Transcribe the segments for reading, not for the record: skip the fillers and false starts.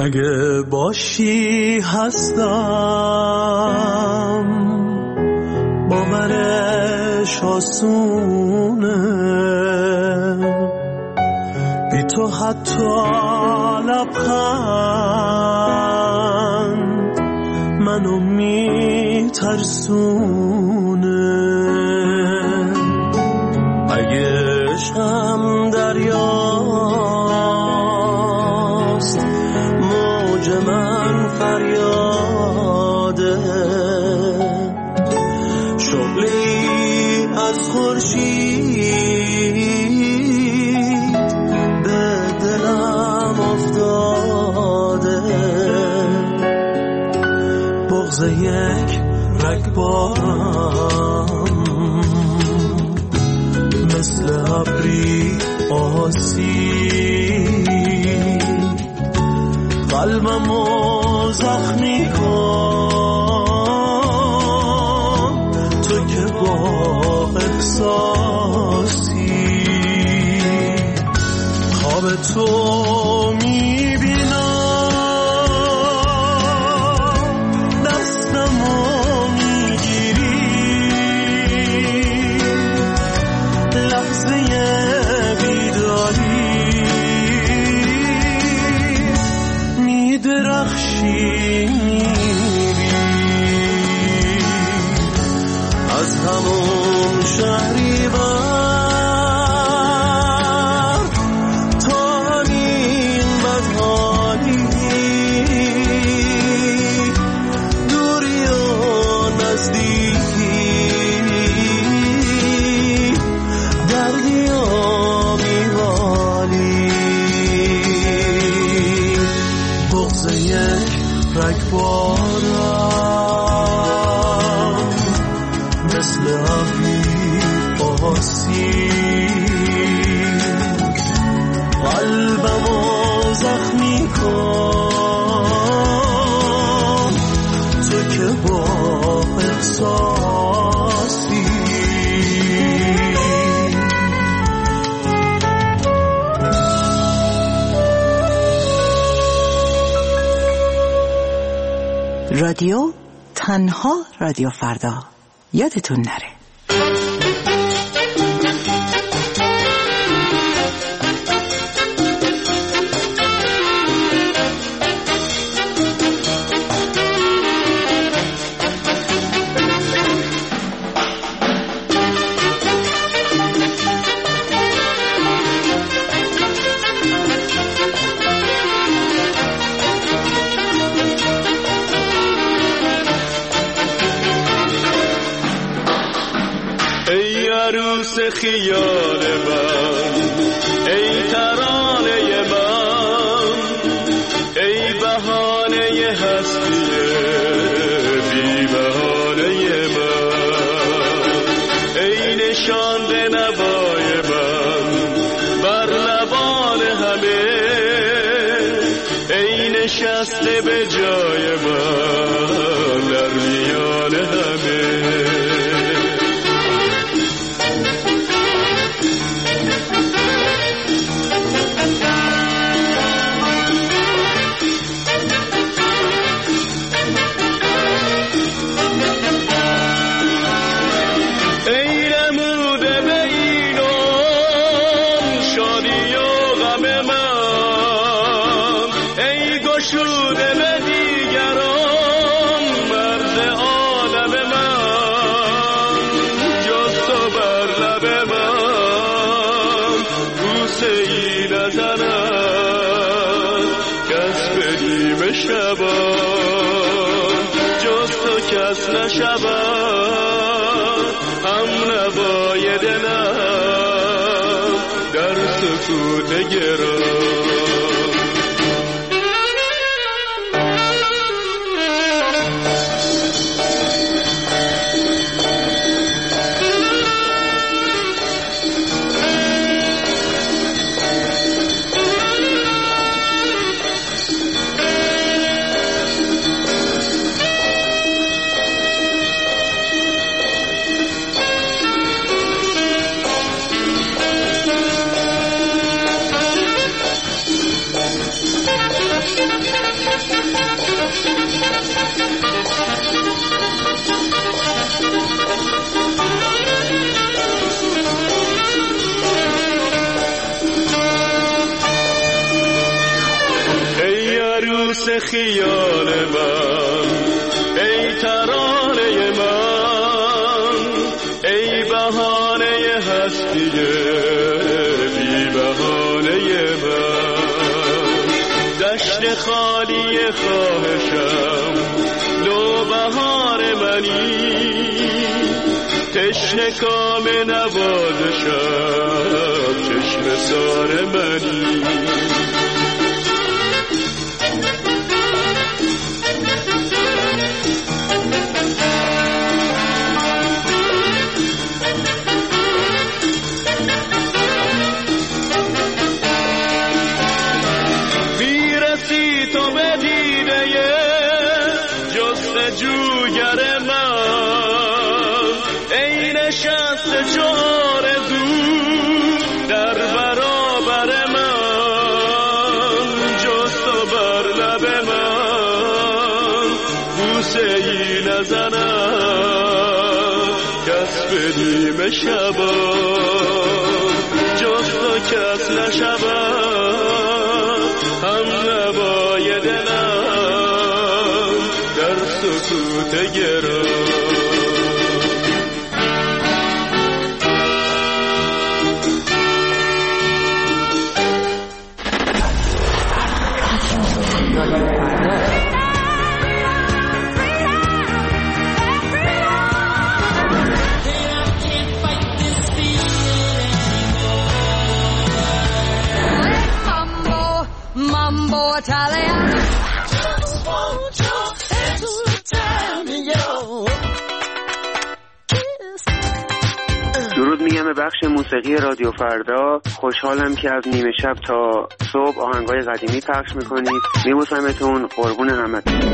اگه باشی هستم، باورش آسونه، بی تو حتی لبخند منو میترسونه. اگه عشقم دریاست، موج من فریاده، شعله‌ای از خورشید به دلم افتاده. بغض یک رگبارم مثل ابری آسید، قلبمو زخمی کن تو که با احساسی. خواب تو میبینم، دستمو میگیری، لحظه بیداری میدرخشی، از همون شهریور تا همین بدحالی، دوری و نزدیکی، دردی و بیمالی. بغض یک رگبارم مثل ابری آسید، قلبمو زخمی کن تو که با احساسی. رادیو تنها رادیو فردا، یادتون نره. خیال من، ای ترانه من، ای بهانه هستی بی بهانه من، ای نشانده نوای من بر لبان همه، ای نشسته به جای من در میان همه. نشود هم نوای دلم در سکوت گرام. دوست خیال من، ای ترانه من، ای بهانه هستی بی بهانه من. دشت خالی خواهشم نو بهار منی، تشنه کام نوازشم چشم سار منی. میرسی تو به دیده جستجوگر من، ای نشسته چو آرزو در برابر من، جست و بر لب من بوسه ای نزنم کس به نیمه شبم، جست و کس نشبم هم نوای دلم در سکوت گرم. درود میگم به بخش موسیقی رادیو فردا. خوشحالم که از نیمه شب تا صبح آهنگای قدیمی پخش میکنید. میبوسمتون، قربون همتون.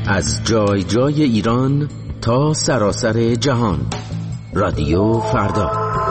از جای جای ایران تا سراسر جهان. رادیو فردا.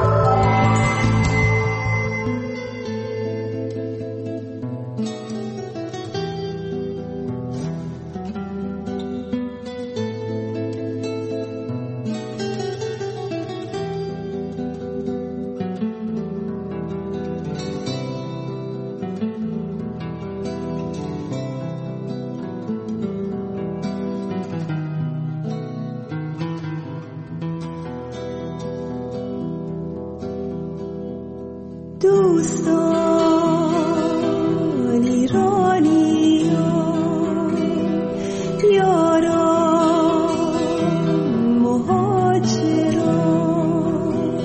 دوستان ایرانیان، یاران مهاجران،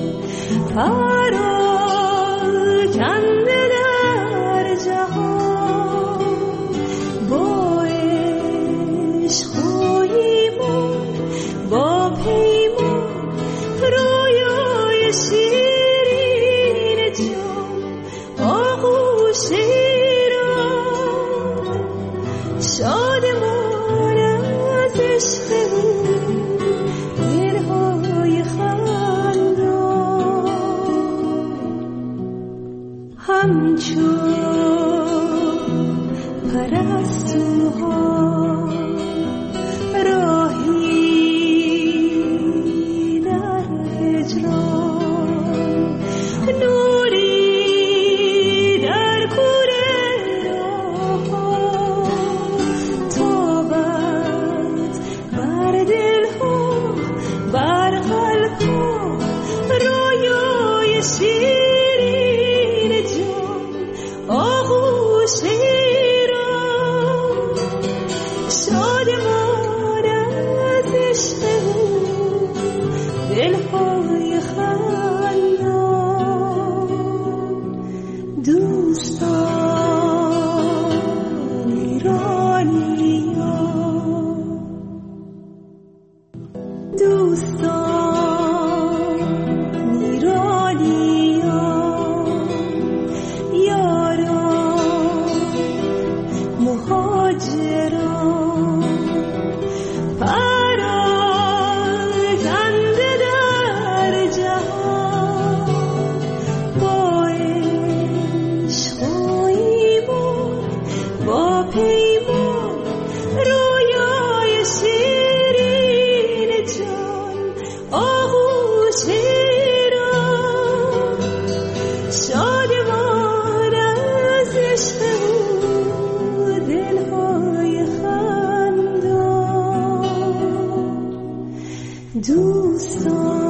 پراکنده در جهان، با عشق و ایمان، با پیمان، رویای شیرین جان، آغوش ایران، شادمان از عشق او، دلهای خندان، همچون پرستوها راهی در هجران، نوری در کوره راه‌ها، تابد بر دلها، بر قلبها، رویای شیرین جان، آغوش ایران، شادمان از عشق او، دلهای خندان، دوستان ایرانیان، دوستان ایرانیان، یاران مهاجران، پراکنده در جهان، با عشق و ایمان، با پیمان، رویای شیرین جان، آغوش ایران، شادمان از عشق او، دلهای خندان، دوستان